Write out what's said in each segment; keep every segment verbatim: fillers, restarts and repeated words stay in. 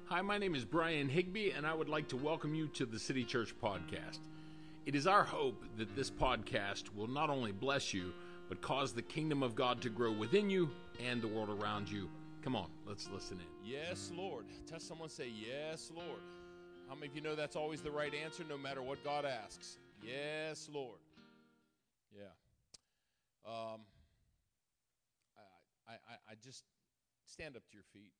Hi, my name is Brian Higby, and I would like to welcome you to the City Church Podcast. It is our hope that this podcast will not only bless you, but cause the kingdom of God to grow within you and the world around you. Come on, let's listen in. Yes, Lord. Tell someone, say, yes, Lord. How many of you know that's always the right answer, no matter what God asks? Yes, Lord. Yeah. Um, I, I, I just stand up to your feet.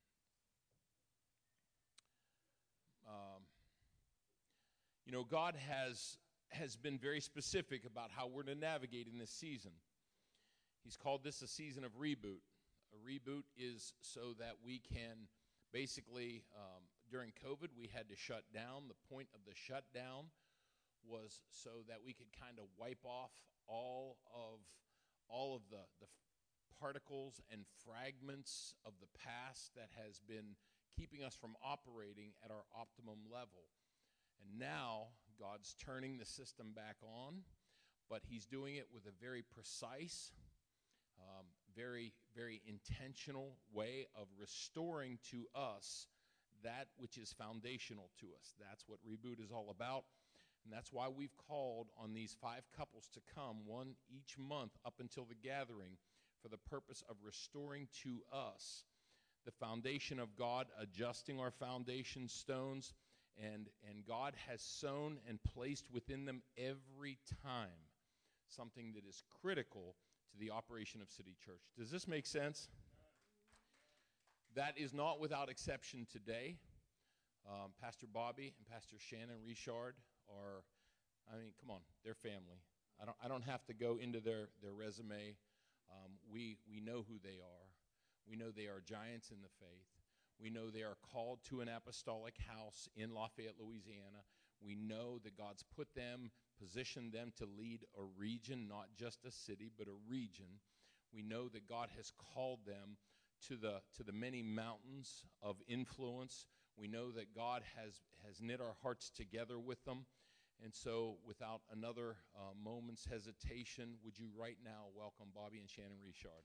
Um, you know, God has has been very specific about how we're to navigate in this season. He's called this a season of reboot. A reboot is so that we can basically, um, during COVID, we had to shut down. The point of the shutdown was so that we could kind of wipe off all of all of the, the particles and fragments of the past that has been keeping us from operating at our optimum level. And now God's turning the system back on, but he's doing it with a very precise, um, very, very intentional way of restoring to us that which is foundational to us. That's what Reboot is all about. And that's why we've called on these five couples to come, one each month up until the gathering, for the purpose of restoring to us the foundation of God, adjusting our foundation stones, and, and God has sown and placed within them every time something that is critical to the operation of City Church. Does this make sense? That is not without exception today. Um, Pastor Bobby and Pastor Shannon Richard are, I mean, come on, they're family. I don't, I don't have to go into their, their resume. Um, we, we know who they are. We know they are giants in the faith. We know they are called to an apostolic house in Lafayette, Louisiana. We know that God's put them, positioned them to lead a region, not just a city, but a region. We know that God has called them to the to the many mountains of influence. We know that God has, has knit our hearts together with them. And so without another uh, moment's hesitation, would you right now welcome Bobby and Shannon Richard?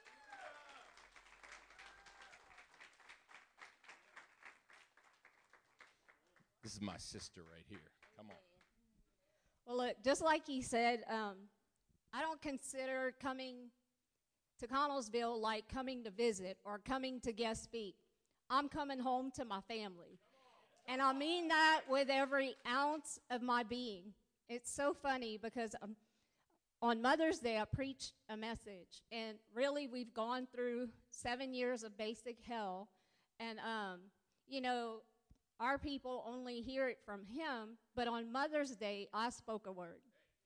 This is my sister right here. Come on. Well, look, just like he said, um, I don't consider coming to Connellsville like coming to visit or coming to guest speak. I'm coming home to my family. And I mean that with every ounce of my being. It's so funny because um, on Mother's Day, I preached a message. And really, we've gone through seven years of basic hell. And, um, you know, our people only hear it from him, but on Mother's Day, I spoke a word.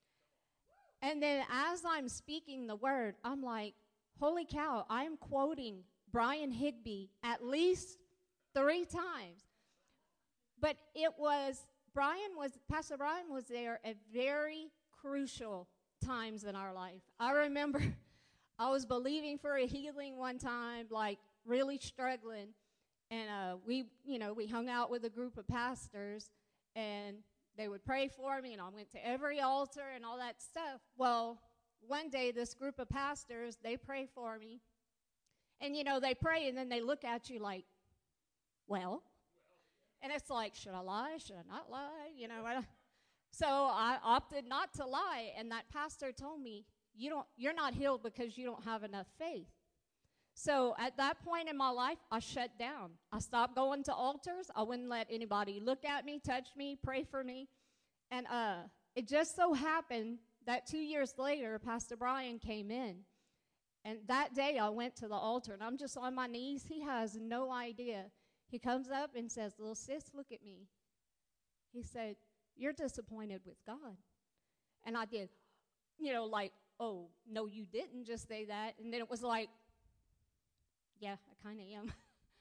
And then as I'm speaking the word, I'm like, holy cow, I'm quoting Brian Higby at least three times. But it was, Brian was, Pastor Brian was there at very crucial times in our life. I remember I was believing for a healing one time, like really struggling. And uh, we, you know, we hung out with a group of pastors, and they would pray for me, and I went to every altar and all that stuff. Well, one day, this group of pastors, they pray for me. And, you know, they pray, and then they look at you like, well. And it's like, should I lie? Should I not lie? You know, I, so I opted not to lie. And that pastor told me, you don't, you're not healed because you don't have enough faith. So at that point in my life, I shut down. I stopped going to altars. I wouldn't let anybody look at me, touch me, pray for me. And uh, it just so happened that two years later, Pastor Brian came in. And that day I went to the altar, and I'm just on my knees. He has no idea. He comes up and says, little sis, look at me. He said, you're disappointed with God. And I did, you know, like, oh, no, you didn't just say that. And then it was like, yeah, I kind of am.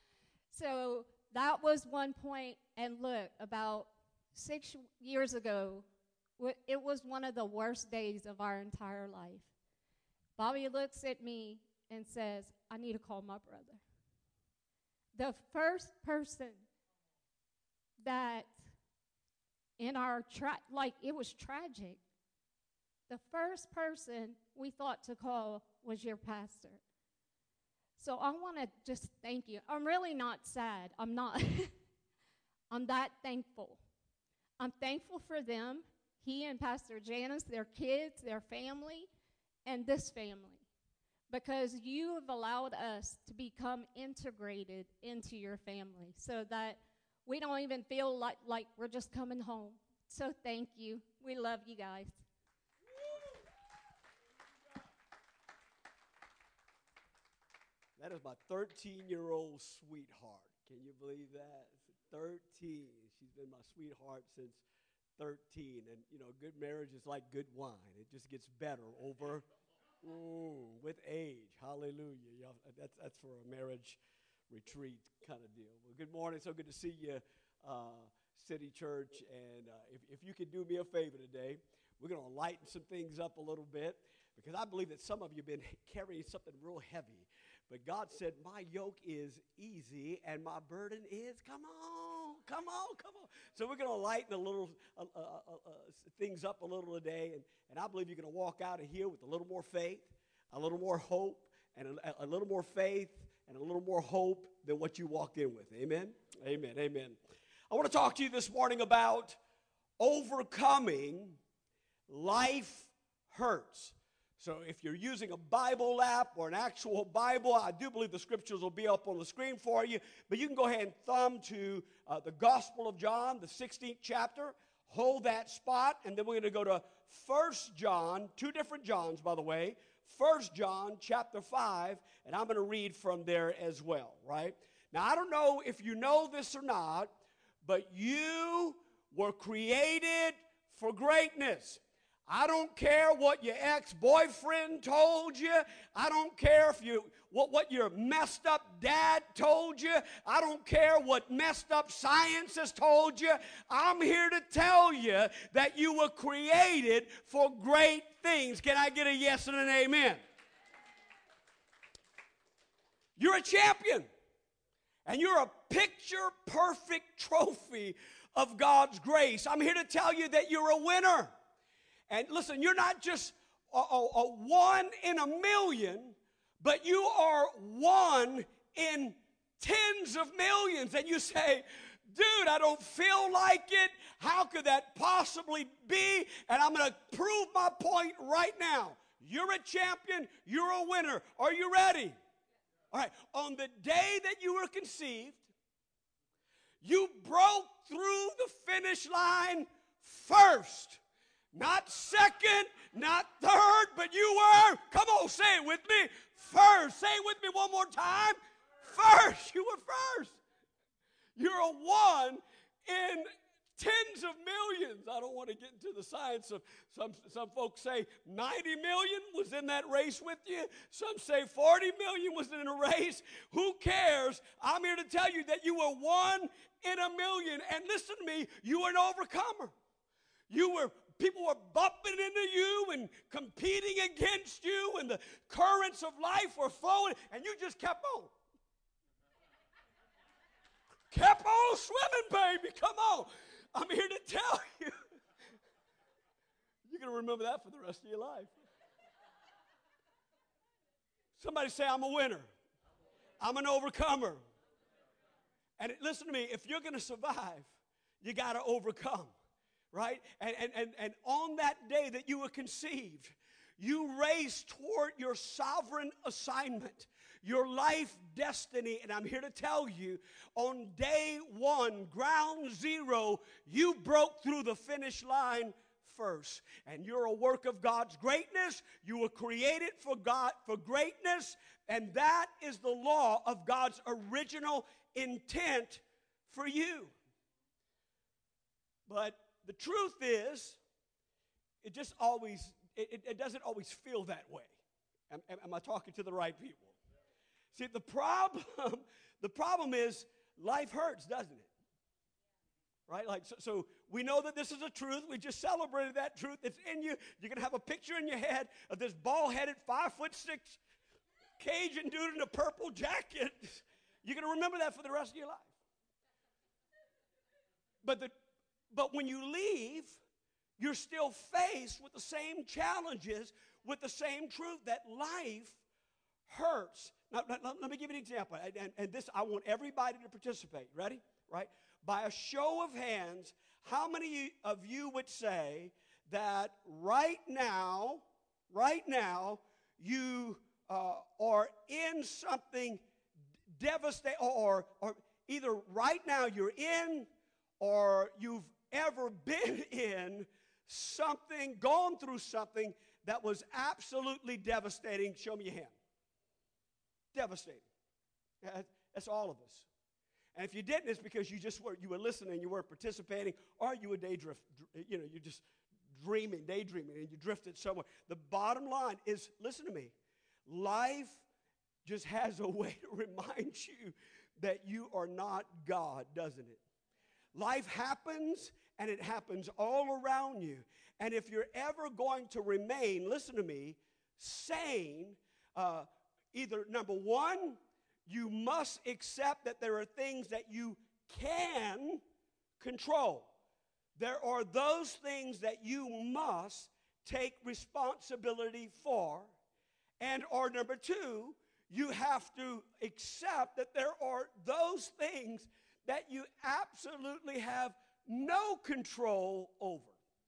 So that was one point. And look, about six years ago, it was one of the worst days of our entire life. Bobby looks at me and says, I need to call my brother. The first person that in our, tra- like, it was tragic. The first person we thought to call was your pastor. So I want to just thank you. I'm really not sad. I'm not. I'm that thankful. I'm thankful for them, he and Pastor Janice, their kids, their family, and this family, because you have allowed us to become integrated into your family so that we don't even feel like, like we're just coming home. So thank you. We love you guys. That is my thirteen-year-old sweetheart. Can you believe that? thirteen. She's been my sweetheart since thirteen. And, you know, good marriage is like good wine. It just gets better over ooh, with age. Hallelujah. Yeah, that's, that's for a marriage retreat kind of deal. Well, good morning. So good to see you, uh, City Church. And uh, if, if you could do me a favor today, we're going to lighten some things up a little bit, because I believe that some of you have been carrying something real heavy. But God said, my yoke is easy and my burden is, come on, come on, come on. So we're going to lighten a little uh, uh, uh, uh, things up a little today. And, and I believe you're going to walk out of here with a little more faith, a little more hope, and a, a little more faith and a little more hope than what you walked in with. Amen? Amen, amen. I want to talk to you this morning about overcoming life hurts. So if you're using a Bible app or an actual Bible, I do believe the scriptures will be up on the screen for you. But you can go ahead and thumb to uh, the Gospel of John, the sixteenth chapter. Hold that spot, and then we're going to go to First John, two different Johns, by the way. First John chapter five, and I'm going to read from there as well, right? Now, I don't know if you know this or not, but you were created for greatness. I don't care what your ex-boyfriend told you. I don't care if you what, what your messed up dad told you. I don't care what messed up science has told you. I'm here to tell you that you were created for great things. Can I get a yes and an amen? You're a champion. And you're a picture-perfect trophy of God's grace. I'm here to tell you that you're a winner. And listen, you're not just a, a, a one in a million, but you are one in tens of millions. And you say, dude, I don't feel like it. How could that possibly be? And I'm going to prove my point right now. You're a champion. You're a winner. Are you ready? All right. On the day that you were conceived, you broke through the finish line first. Not second, not third, but you were, come on, say it with me, first. Say it with me one more time. First. You were first. You're a one in tens of millions. I don't want to get into the science of, some, some folks say ninety million was in that race with you. Some say forty million was in a race. Who cares? I'm here to tell you that you were one in a million. And listen to me, you were an overcomer. You were People were bumping into you and competing against you, and the currents of life were flowing, and you just kept on. Kept on swimming, baby. Come on. I'm here to tell you. You're going to remember that for the rest of your life. Somebody say, I'm a winner. I'm an overcomer. And listen to me, if you're going to survive, you got to overcome. Right? And, and, and, and on that day that you were conceived, you raced toward your sovereign assignment, your life destiny. And I'm here to tell you, on day one, ground zero, you broke through the finish line first. And you're a work of God's greatness. You were created for God, for greatness. And that is the law of God's original intent for you. But the truth is, it just always, it, it doesn't always feel that way. Am, am I talking to the right people? See, the problem, the problem is life hurts, doesn't it? Right? Like, so, so we know that this is a truth. We just celebrated that truth. It's in you. You're going to have a picture in your head of this bald-headed, five foot six Cajun dude in a purple jacket. You're going to remember that for the rest of your life. But the But when you leave, you're still faced with the same challenges, with the same truth that life hurts. Now, let, let me give you an example. And, and, and this, I want everybody to participate. Ready? Right? By a show of hands, how many of you would say that right now, right now, you uh, are in something devastating, or, or either right now you're in or you've ever been in something, gone through something that was absolutely devastating? Show me your hand. Devastating. That's all of us. And if you didn't, it's because you just were, you were listening, you weren't participating, or you were daydrift, you know, you're just dreaming, daydreaming, and you drifted somewhere. The bottom line is, listen to me, life just has a way to remind you that you are not God, doesn't it? Life happens, and it happens all around you. And if you're ever going to remain, listen to me, sane, uh, either, number one, you must accept that there are things that you can control. There are those things that you must take responsibility for. And or number two, you have to accept that there are those things that you absolutely have no control over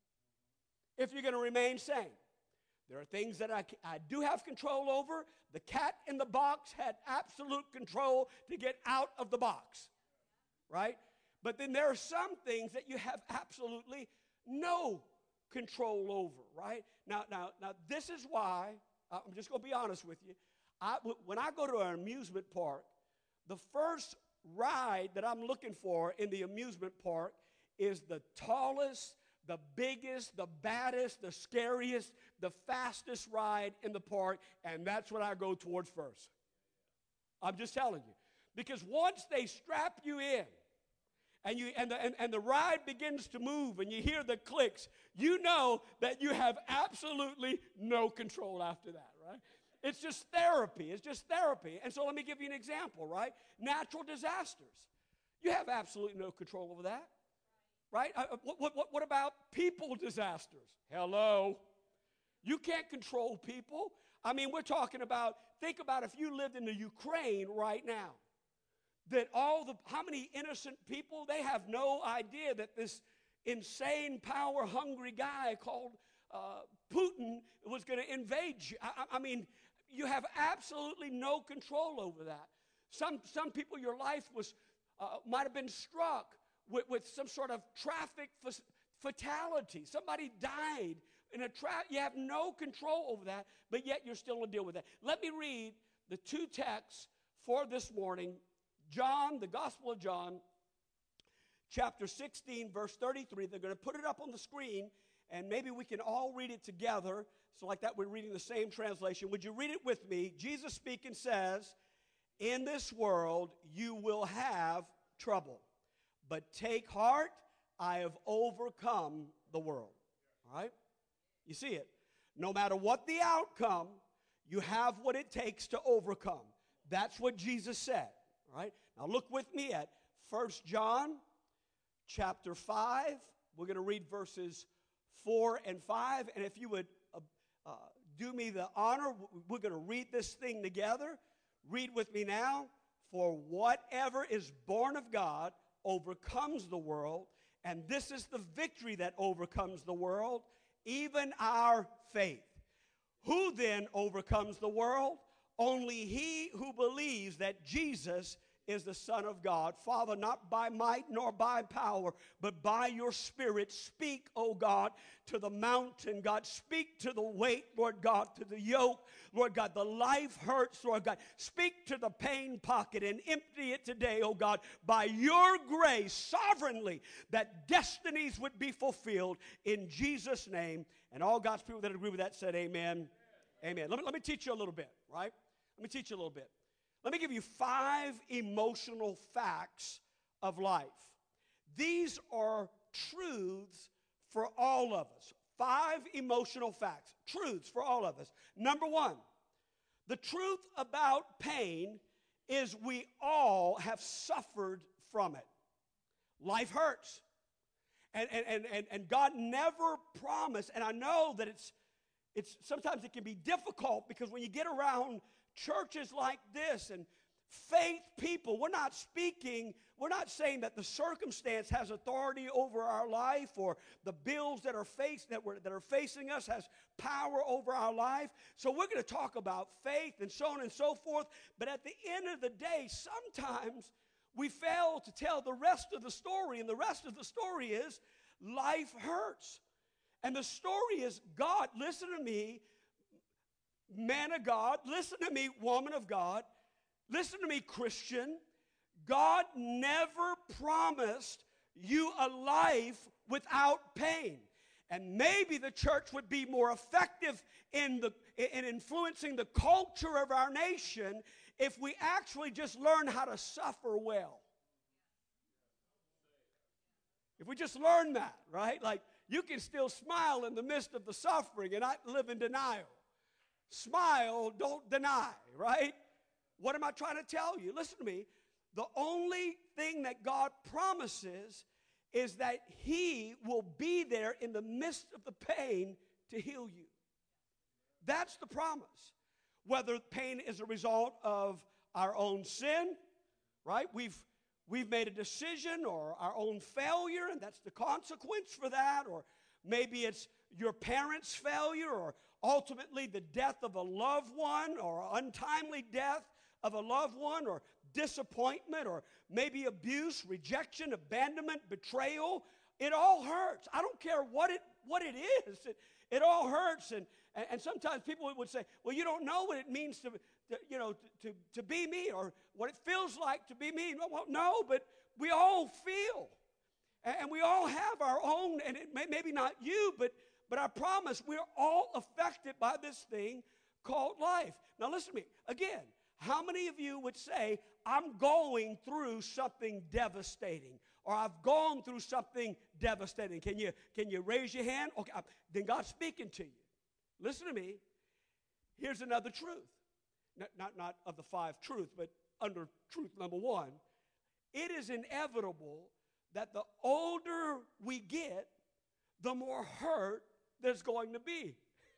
if you're going to remain sane. There are things that I, I do have control over. The cat in the box had absolute control to get out of the box, right? But then there are some things that you have absolutely no control over, right? Now, now, now this is why, I'm just going to be honest with you. I, when I go to an amusement park, the first ride that I'm looking for in the amusement park is the tallest, the biggest, the baddest, the scariest, the fastest ride in the park, and that's what I go towards first. I'm just telling you. Because once they strap you in, and, you, and, the, and, and the ride begins to move, and you hear the clicks, you know that you have absolutely no control after that, right? It's just therapy. It's just therapy. And so let me give you an example, right? Natural disasters. You have absolutely no control over that. Right? Uh, what, what, what about people disasters? Hello. You can't control people. I mean, we're talking about, think about if you lived in the Ukraine right now, that all the, how many innocent people, they have no idea that this insane, power-hungry guy called uh, Putin was going to invade you. I, I mean, you have absolutely no control over that. Some, some people, your life was, uh, might have been struck With, with some sort of traffic f- fatality. Somebody died in a traffic. You have no control over that, but yet you're still to deal with that. Let me read the two texts for this morning. John, the Gospel of John, chapter sixteen, verse thirty-three. They're going to put it up on the screen, and maybe we can all read it together. So like that, we're reading the same translation. Would you read it with me? Jesus speaking says, "In this world you will have trouble. But take heart, I have overcome the world." All right? You see it. No matter what the outcome, you have what it takes to overcome. That's what Jesus said. All right? Now look with me at First John chapter five. We're going to read verses four and five. And if you would uh, uh, do me the honor, we're going to read this thing together. Read with me now. "For whatever is born of God overcomes the world, and this is the victory that overcomes the world, even our faith. Who then overcomes the world? Only he who believes that Jesus is the Son of God. Father, not by might nor by power, but by your Spirit, speak, O God, to the mountain, God. Speak to the weight, Lord God, to the yoke, Lord God. The life hurts, Lord God. Speak to the pain pocket and empty it today, oh God, by your grace, sovereignly, that destinies would be fulfilled in Jesus' name. And all God's people that agree with that said amen. Amen. Let me, let me teach you a little bit, right? Let me teach you a little bit. Let me give you five emotional facts of life. These are truths for all of us. Five emotional facts, truths for all of us. Number one, the truth about pain is we all have suffered from it. Life hurts. And, and, and, and God never promised, and I know that it's, it's sometimes it can be difficult because when you get around churches like this and faith people, we're not speaking, we're not saying that the circumstance has authority over our life or the bills that are faced that, we're, that are facing us has power over our life. So we're going to talk about faith and so on and so forth. But at the end of the day, sometimes we fail to tell the rest of the story. And the rest of the story is life hurts. And the story is God, listen to me, man of God, listen to me, woman of God, listen to me, Christian. God never promised you a life without pain. And maybe the church would be more effective in, the, in influencing the culture of our nation if we actually just learn how to suffer well. If we just learn that, right? Like, you can still smile in the midst of the suffering and not live in denial. Smile, don't deny, right? What am I trying to tell you? Listen to me. The only thing that God promises is that He will be there in the midst of the pain to heal you. That's the promise. Whether pain is a result of our own sin, right? We've, we've made a decision, or our own failure, and that's the consequence for that. Or maybe it's your parents' failure, or ultimately the death of a loved one, or untimely death of a loved one, or disappointment, or maybe abuse, rejection, abandonment, betrayal. It all hurts. I don't care what it what it is. It, it all hurts. And, and and sometimes people would say, well, you don't know what it means to, to you know to, to, to be me, or what it feels like to be me. Well, no, but we all feel. And, and we all have our own, and it may, maybe not you, but but I promise we're all affected by this thing called life. Now listen to me. Again, how many of you would say, I'm going through something devastating, or I've gone through something devastating? Can you, can you raise your hand? Okay, then God's speaking to you. Listen to me. Here's another truth. Not, not, not of the five truths, but under truth number one. It is inevitable that the older we get, the more hurt there's going to be.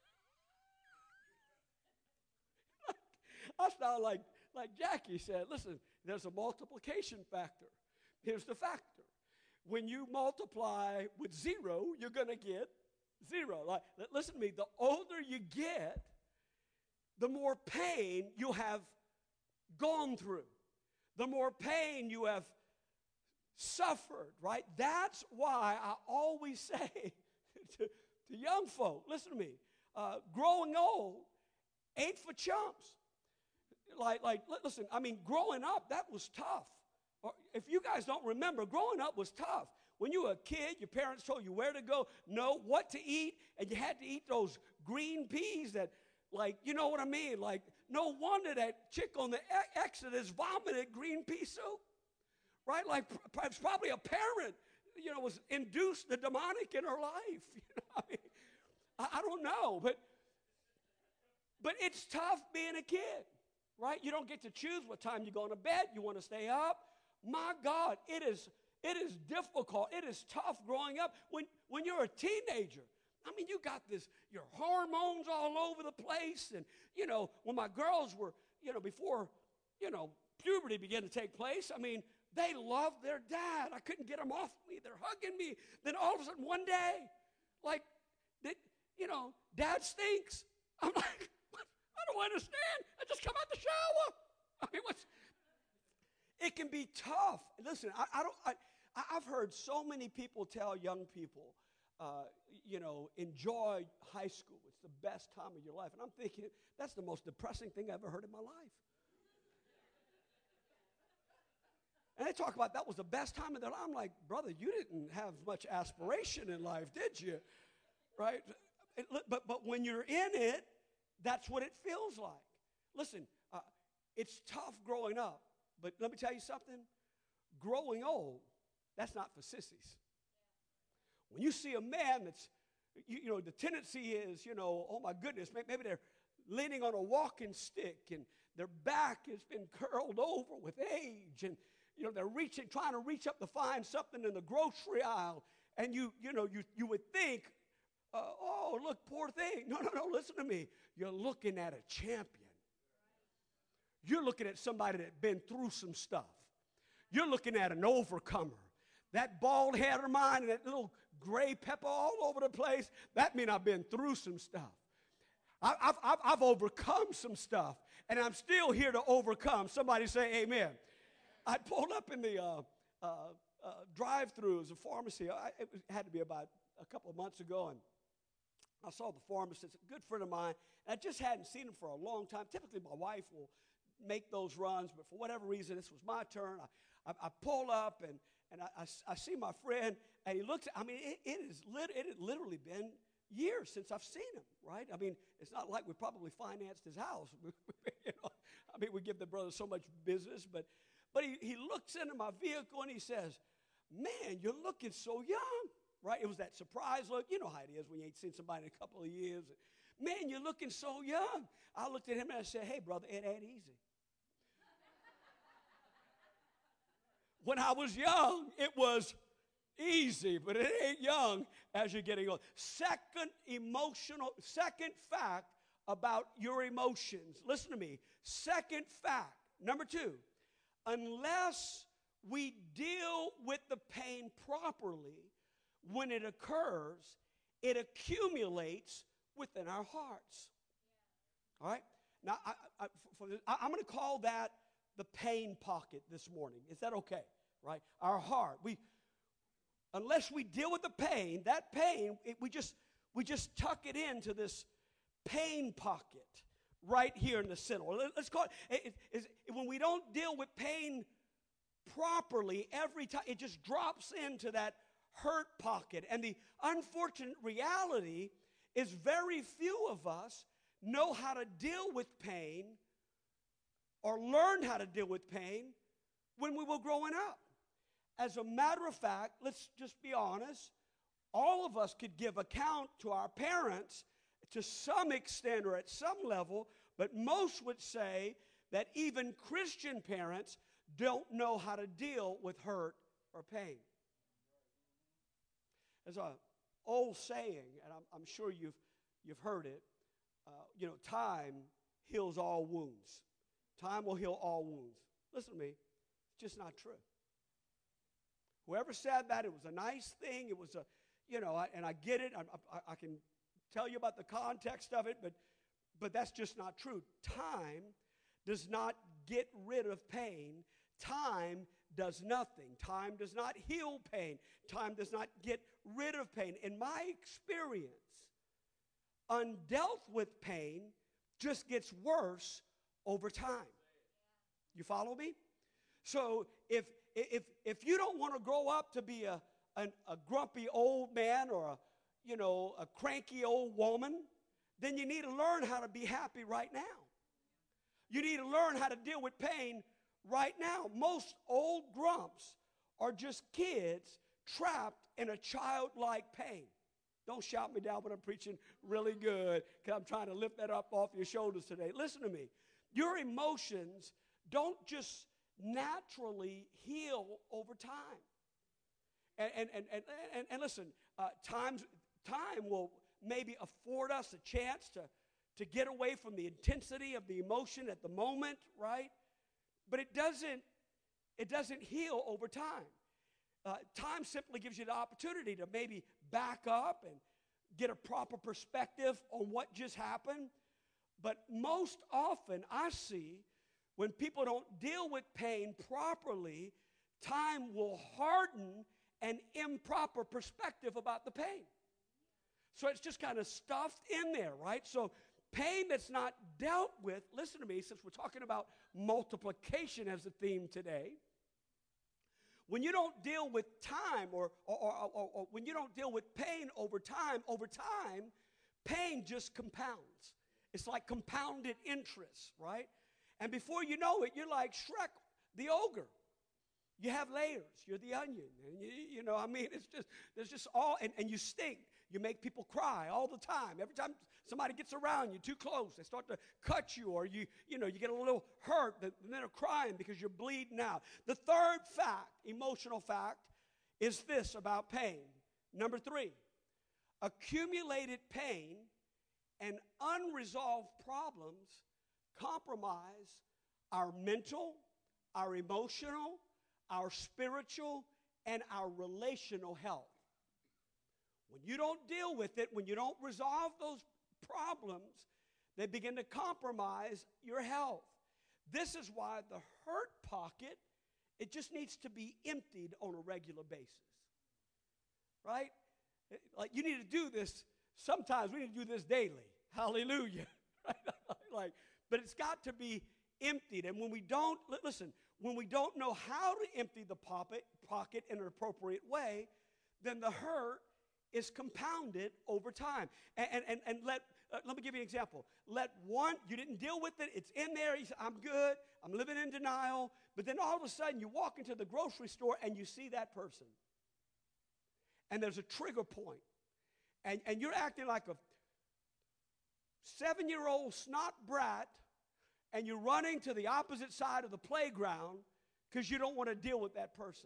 I sound like, like Jackie said, listen, there's a multiplication factor. Here's the factor. When you multiply with zero, you're going to get zero. Like, listen to me, the older you get, the more pain you have gone through, the more pain you have suffered, right? That's why I always say to, to young folk, listen to me, uh, growing old ain't for chumps. Like, like, listen, I mean, growing up, that was tough. Or if you guys don't remember, growing up was tough. When you were a kid, your parents told you where to go, know what to eat, and you had to eat those green peas that, like, you know what I mean? Like, no wonder that chick on the Exodus vomited green pea soup, right? Like, it's probably a parent, you know, was induced the demonic in her life. You know, I mean, I, I don't know, but, but it's tough being a kid. Right? You don't get to choose what time you go to bed. You want to stay up. My God, it is, it is difficult. It is tough growing up. When, when you're a teenager, I mean, you got this, your hormones all over the place. And, you know, when my girls were, you know, before, you know, puberty began to take place, I mean, they loved their dad. I couldn't get them off me. They're hugging me. Then all of a sudden, one day, like, they, you know, Dad stinks. I'm like, I don't understand. I just come out the shower. I mean, what's? It can be tough. Listen, I, I don't. I, I've heard so many people tell young people, uh, you know, enjoy high school. It's the best time of your life. And I'm thinking that's the most depressing thing I've ever heard in my life. And they talk about that was the best time of their life. I'm like, brother, you didn't have much aspiration in life, did you? Right? It, but but when you're in it, that's what it feels like. Listen, uh, it's tough growing up, but let me tell you something. Growing old, that's not for sissies. When you see a man that's, you, you know, the tendency is, you know, oh my goodness, maybe they're leaning on a walking stick and their back has been curled over with age, and, you know, they're reaching, trying to reach up to find something in the grocery aisle, and you, you know, you, you would think, Uh, oh, look, poor thing. No, no, no, listen to me. You're looking at a champion. You're looking at somebody that's been through some stuff. You're looking at an overcomer. That bald head of mine and that little gray pepper all over the place, that means I've been through some stuff. I, I've, I've, I've overcome some stuff, and I'm still here to overcome. Somebody say amen. I pulled up in the uh, uh, uh, drive-thru as a pharmacy. I, it had to be about a couple of months ago, and I saw the pharmacist, a good friend of mine, and I just hadn't seen him for a long time. Typically, my wife will make those runs, but for whatever reason, this was my turn. I, I, I pull up, and, and I, I, I see my friend, and he looks at, I mean, it, it, is lit, it had literally been years since I've seen him, right? I mean, it's not like we probably financed his house. you know? I mean, we give the brother so much business, but, but he, he looks into my vehicle, and he says, man, you're looking so young, right? It was that surprise look. You know how it is when you ain't seen somebody in a couple of years. Man, you're looking so young. I looked at him, and I said, hey, brother, it ain't easy. When I was young, it was easy, but it ain't young as you're getting old. Second emotional, second fact about your emotions. Listen to me. Second fact, number two, unless we deal with the pain properly, when it occurs, it accumulates within our hearts. All right? Now, I, I, for this, I, I'm going to call that the pain pocket this morning. Is that okay? Right? Our heart. We, unless we deal with the pain, that pain, it, we just we just tuck it into this pain pocket right here in the center. Let's call it, it, it, it when we don't deal with pain properly every time, it just drops into that hurt pocket. And the unfortunate reality is very few of us know how to deal with pain or learn how to deal with pain when we were growing up. As a matter of fact, let's just be honest, all of us could give account to our parents to some extent or at some level, but most would say that even Christian parents don't know how to deal with hurt or pain. There's an old saying, and I'm, I'm sure you've, you've heard it, uh, you know, time heals all wounds. Time will heal all wounds. Listen to me, it's just not true. Whoever said that, it was a nice thing. It was a, you know, I, and I get it. I, I, I can tell you about the context of it, but, but that's just not true. Time does not get rid of pain. Time does nothing. Time does not heal pain. Time does not get rid of pain. In my experience, undealt with pain just gets worse over time. You follow me? So if if if you don't want to grow up to be a, a a grumpy old man or a you know a cranky old woman, then you need to learn how to be happy right now. You need to learn how to deal with pain right now. Most old grumps are just kids trapped in a childlike pain. Don't shout me down when I'm preaching really good, because I'm trying to lift that up off your shoulders today. Listen to me. Your emotions don't just naturally heal over time. And, and, and, and, and, and listen, uh, times, time will maybe afford us a chance to, to get away from the intensity of the emotion at the moment, right? But it doesn't, it doesn't heal over time. Uh, time simply gives you the opportunity to maybe back up and get a proper perspective on what just happened. But most often I see when people don't deal with pain properly, time will harden an improper perspective about the pain. So it's just kind of stuffed in there, right? So pain that's not dealt with, listen to me, since we're talking about multiplication as a theme today, when you don't deal with time or, or, or, or, or when you don't deal with pain over time, over time, pain just compounds. It's like compounded interest, right? And before you know it, you're like Shrek, the ogre. You have layers. You're the onion. And you, you know, I mean, it's just, there's just all, and, and you stink. You make people cry all the time. Every time somebody gets around you too close, they start to cut you, or you, you know, you get a little hurt, and then they're crying because you're bleeding out. The third fact, emotional fact, is this about pain. Number three, accumulated pain and unresolved problems compromise our mental, our emotional, our spiritual, and our relational health. When you don't deal with it, when you don't resolve those problems, they begin to compromise your health. This is why the hurt pocket, it just needs to be emptied on a regular basis. Right? Like you need to do this. Sometimes we need to do this daily. Hallelujah. Like, but it's got to be emptied. And when we don't, listen, when we don't know how to empty the pocket, pocket in an appropriate way, then the hurt is compounded over time. And, and, and, and let, uh, let me give you an example. Let one, you didn't deal with it, it's in there, you say, I'm good, I'm living in denial, but then all of a sudden you walk into the grocery store and you see that person. And there's a trigger point. And, and you're acting like a seven-year-old snot brat, and you're running to the opposite side of the playground because you don't want to deal with that person.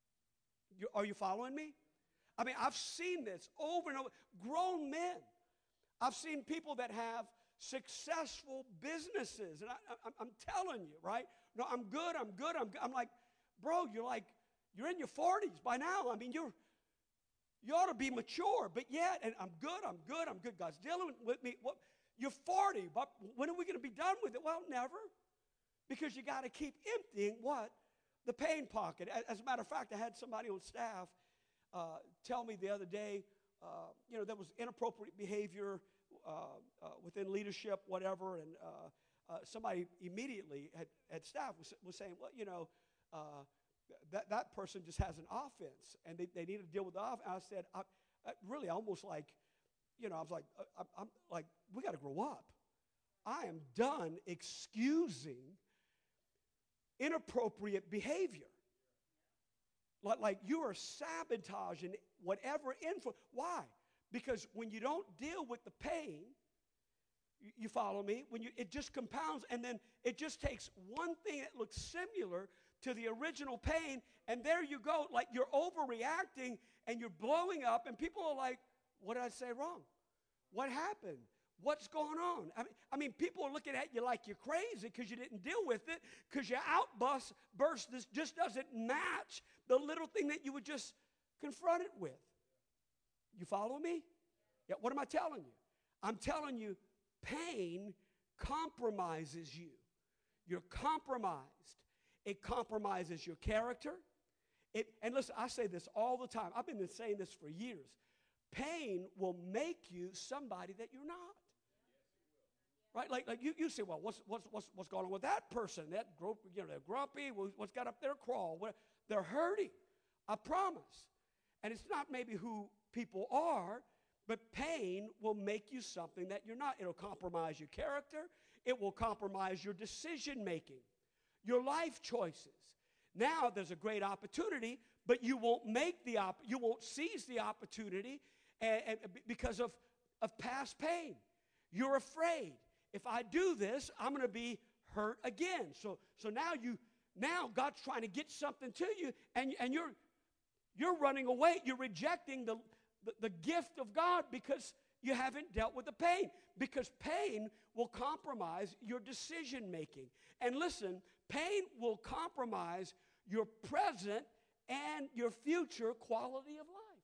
You, are you following me? I mean, I've seen this over and over. Grown men. I've seen people that have successful businesses. And I, I, I'm telling you, right? No, I'm good, I'm good, I'm good. I'm like, bro, you're like, you're in your forties by now. I mean, you're, you ought to be mature. But yet, and I'm good, I'm good, I'm good. God's dealing with me. What, you're forty, but when are we going to be done with it? Well, never. Because you got to keep emptying what? The pain pocket. As a matter of fact, I had somebody on staff Uh, tell me the other day, uh, you know, there was inappropriate behavior uh, uh, within leadership, whatever, and uh, uh, somebody immediately at, at staff was, was saying, well, you know, uh, that, that person just has an offense, and they, they need to deal with the offense. And I said, I, I really almost like, you know, I was like, I, I'm like, we got to grow up. I am done excusing inappropriate behavior. Like, like you are sabotaging whatever influence. Why? Because when you don't deal with the pain, you, you follow me? When you, it just compounds, and then it just takes one thing that looks similar to the original pain, and there you go. Like you're overreacting, and you're blowing up, and people are like, what did I say wrong? What happened? What's going on? I mean, I mean, people are looking at you like you're crazy because you didn't deal with it, because your outburst burst this just doesn't match the little thing that you were just confronted with. You follow me? Yeah, what am I telling you? I'm telling you, pain compromises you. You're compromised. It compromises your character. It, and listen, I say this all the time. I've been saying this for years. Pain will make you somebody that you're not. Right? Like, like you, you say, well, what's, what's, what's, what's going on with that person? That group, you know, they're grumpy. What's got up their crawl? What, they're hurting. I promise. And it's not maybe who people are, but pain will make you something that you're not. It'll compromise your character. It will compromise your decision making, your life choices. Now there's a great opportunity, but you won't make the op- you won't seize the opportunity and, and because of, of past pain. You're afraid. If I do this, I'm going to be hurt again. So, so now you, now God's trying to get something to you, and, and you're, you're running away. You're rejecting the, the, the gift of God because you haven't dealt with the pain. Because pain will compromise your decision making. And listen, pain will compromise your present and your future quality of life.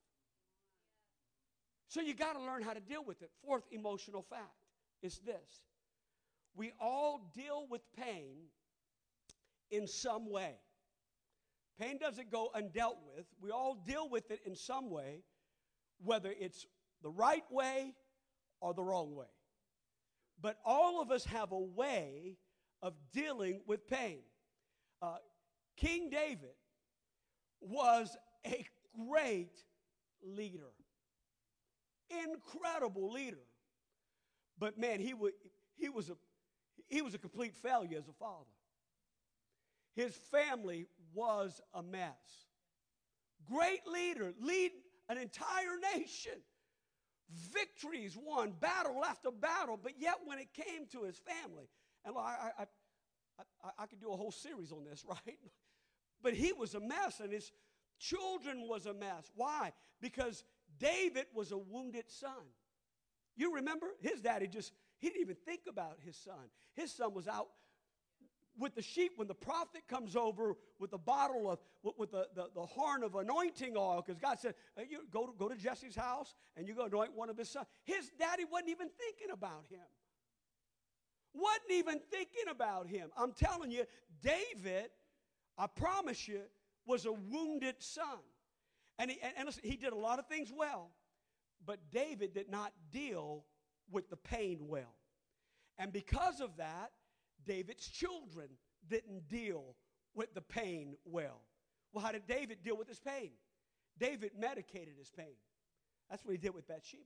So you got to learn how to deal with it. Fourth emotional fact is this. We all deal with pain in some way. Pain doesn't go undealt with. We all deal with it in some way, whether it's the right way or the wrong way. But all of us have a way of dealing with pain. Uh, King David was a great leader. Incredible leader. But man, he was, he was a he was a complete failure as a father. His family was a mess. Great leader, lead an entire nation. Victories won, battle after battle, but yet when it came to his family, and I, I, I, I could do a whole series on this, right? But he was a mess, and his children was a mess. Why? Because David was a wounded son. You remember? His daddy just, he didn't even think about his son. His son was out with the sheep, when the prophet comes over with the bottle of, with, with the, the, the horn of anointing oil, because God said, hey, you go to, go to Jesse's house and you go anoint one of his sons. His daddy wasn't even thinking about him. Wasn't even thinking about him. I'm telling you, David, I promise you, was a wounded son. And, he, and, and listen, he did a lot of things well, but David did not deal with the pain well. And because of that, David's children didn't deal with the pain well. Well, how did David deal with his pain? David medicated his pain. That's what he did with Bathsheba.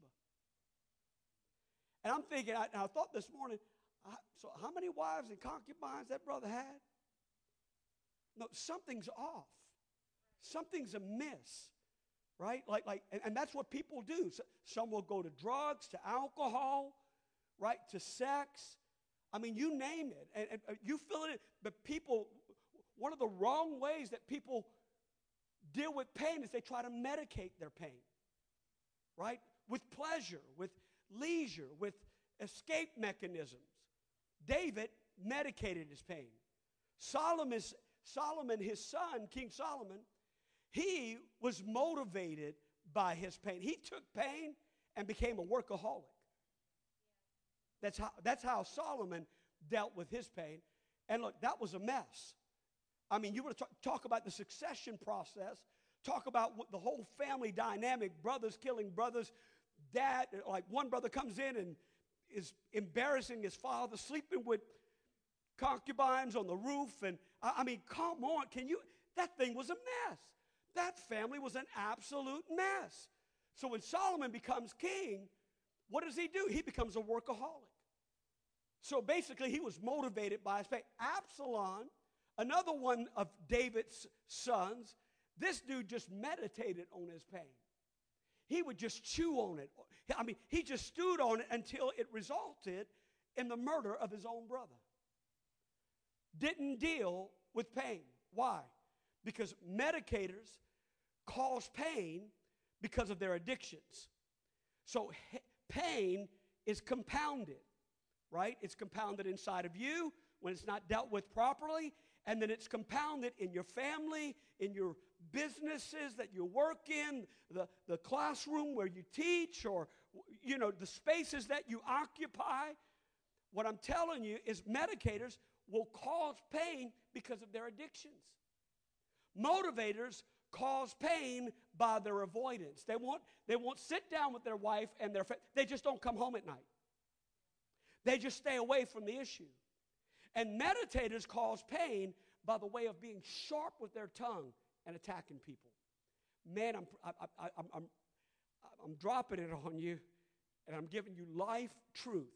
And I'm thinking, I, I thought this morning, I, so how many wives and concubines that brother had? No, something's off. Something's amiss, right? Like, like, and, and that's what people do. So, some will go to drugs, to alcohol, right, to sex. I mean, you name it. And, and you feel it. But people, one of the wrong ways that people deal with pain is they try to medicate their pain, right? With pleasure, with leisure, with escape mechanisms. David medicated his pain. Solomon, Solomon, his son, King Solomon, he was motivated by his pain. He took pain and became a workaholic. That's how, that's how Solomon dealt with his pain. And look, that was a mess. I mean, you want to talk, talk about the succession process, talk about what the whole family dynamic, brothers killing brothers, dad, like one brother comes in and is embarrassing his father, sleeping with concubines on the roof. And I, I mean, come on, can you, that thing was a mess. That family was an absolute mess. So when Solomon becomes king, what does he do? He becomes a workaholic. So basically, he was motivated by his pain. Absalom, another one of David's sons, this dude just meditated on his pain. He would just chew on it. I mean, he just stewed on it until it resulted in the murder of his own brother. Didn't deal with pain. Why? Because medicators cause pain because of their addictions. So pain is compounded, right? It's compounded inside of you when it's not dealt with properly, and then it's compounded in your family, in your businesses that you work in, the, the classroom where you teach, or, you know, the spaces that you occupy. What I'm telling you is medicators will cause pain because of their addictions. Motivators cause pain by their avoidance. They won't, they won't sit down with their wife and their friend. They just don't come home at night. They just stay away from the issue. And meditators cause pain by the way of being sharp with their tongue and attacking people. Man, I'm, I, I, I'm, I'm, I'm dropping it on you, and I'm giving you life truth.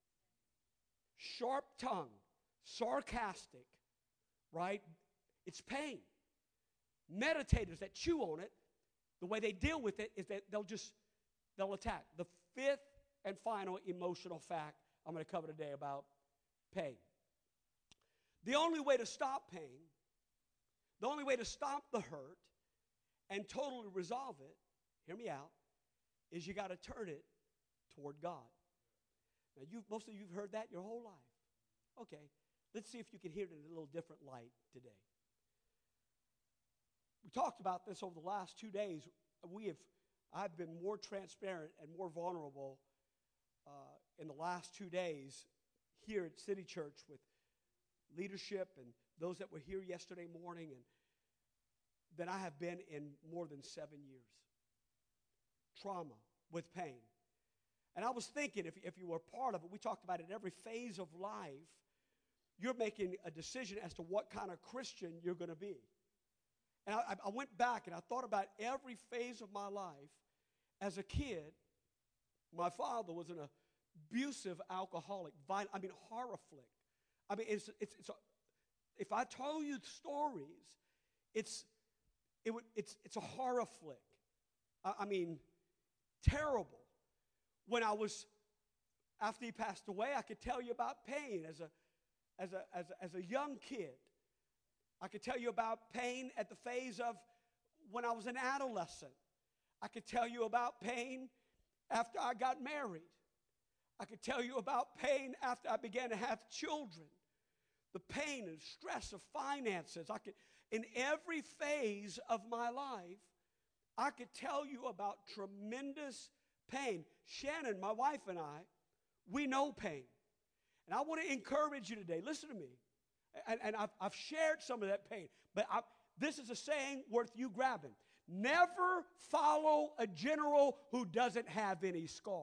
Sharp tongue, sarcastic, right? It's pain. Meditators that chew on it, the way they deal with it is that they'll just, they'll attack. The fifth and final emotional fact I'm going to cover today about pain. The only way to stop pain, the only way to stop the hurt and totally resolve it, hear me out, is you got to turn it toward God. Now, you most of you have heard that your whole life. Okay, let's see if you can hear it in a little different light today. We talked about this over the last two days. We have, I've been more transparent and more vulnerable uh, in the last two days here at City Church with leadership and those that were here yesterday morning, and than I have been in more than seven years. Trauma with pain. And I was thinking, if, if you were part of it, we talked about it every phase of life, you're making a decision as to what kind of Christian you're going to be. And I, I went back and I thought about every phase of my life. As a kid, my father was an abusive alcoholic, violent, I mean, horror flick. I mean, it's, it's, it's a, if I told you stories, it's, it would, it's, it's a horror flick. I, I mean, terrible. When I was, after he passed away, I could tell you about pain as a, as a, as a, as a young kid. I could tell you about pain at the phase of when I was an adolescent. I could tell you about pain after I got married. I could tell you about pain after I began to have children. the pain and stress of finances. I could, in every phase of my life, I could tell you about tremendous pain. Shannon, my wife, and I, we know pain. And I want to encourage you today. Listen to me. And, and I've, I've shared some of that pain. But I, this is a saying worth you grabbing. Never follow a general who doesn't have any scars.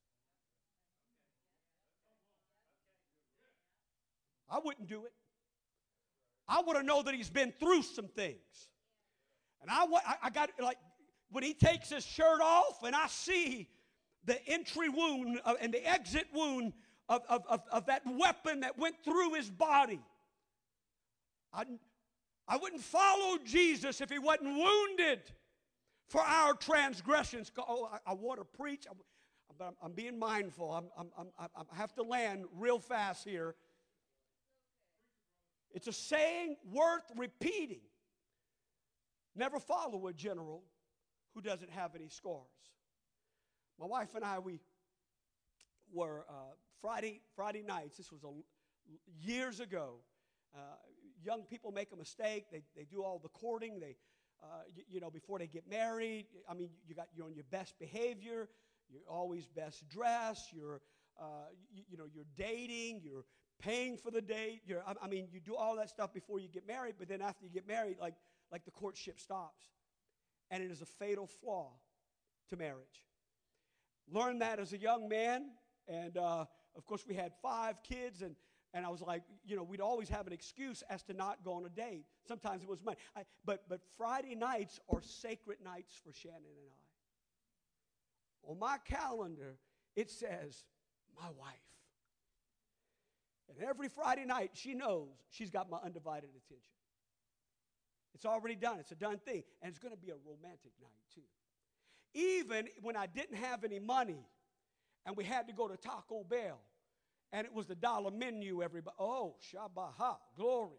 I wouldn't do it. I want to know that he's been through some things. And I, I, I got, like, when he takes his shirt off and I see the entry wound uh, and the exit wound of, of, of, of that weapon that went through his body, I, I wouldn't follow Jesus if he wasn't wounded for our transgressions. Oh, I, I want to preach, I'm, but I'm, I'm being mindful. I'm, I'm, I'm, I have to land real fast here. It's a saying worth repeating. Never follow a general who doesn't have any scars. My wife and I, we were uh, Friday Friday nights. This was a, years ago. Uh, young people make a mistake. They they do all the courting. They, uh, you, you know, before they get married. I mean, you got you're on your best behavior. You're always best dressed. You're, uh, you, you know, you're dating. You're paying for the date. You're, I, I mean, you do all that stuff before you get married. But then after you get married, like like the courtship stops, and it is a fatal flaw to marriage. Learned that as a young man, and uh, of course we had five kids, and, and I was like, you know, we'd always have an excuse as to not go on a date. Sometimes it was money. I, but, but Friday nights are sacred nights for Shannon and I. On my calendar, it says, my wife. And every Friday night, she knows she's got my undivided attention. It's already done. It's a done thing. And it's going to be a romantic night, too. Even when I didn't have any money and we had to go to Taco Bell and it was the dollar menu, everybody, oh, Shabbaha, glory.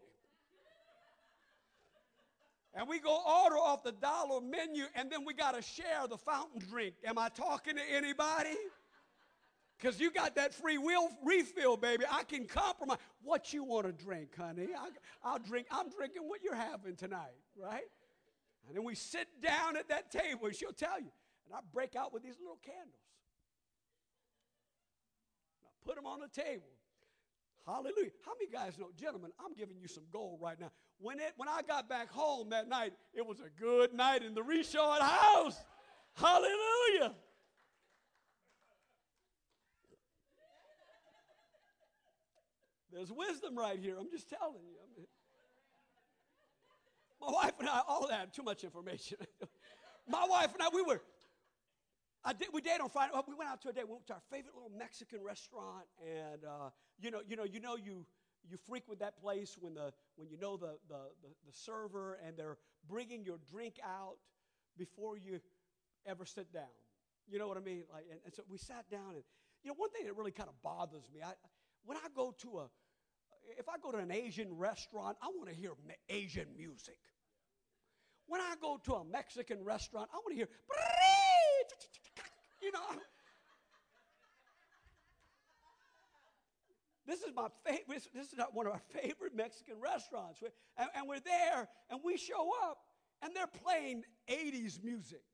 And we go order off the dollar menu and then we got to share the fountain drink. Am I talking to anybody? Because you got that free will refill, baby. I can compromise. What you want to drink, honey? I, I'll drink. I'm drinking what you're having tonight, right? And then we sit down at that table, and she'll tell you. And I break out with these little candles. And I put them on the table. Hallelujah. How many guys know, gentlemen, I'm giving you some gold right now. When, it, when I got back home that night, it was a good night in the Richard house. Hallelujah. There's wisdom right here. I'm just telling you. I mean, my wife and I, all that, too much information. My wife and I, we were, I did, we dated on Friday. We went out to a date. We went to our favorite little Mexican restaurant, and uh, you know, you know, you know, you you frequent that place when the when you know the the the, the server and they're bringing your drink out before you ever sit down. You know what I mean? Like, and, and so we sat down, and you know, one thing that really kind of bothers me, I when I go to a If I go to an Asian restaurant, I want to hear Asian music. When I go to a Mexican restaurant, I want to hear, you know. This is my favorite. This is not one of our favorite Mexican restaurants, and, and we're there, and we show up, and they're playing eighties music.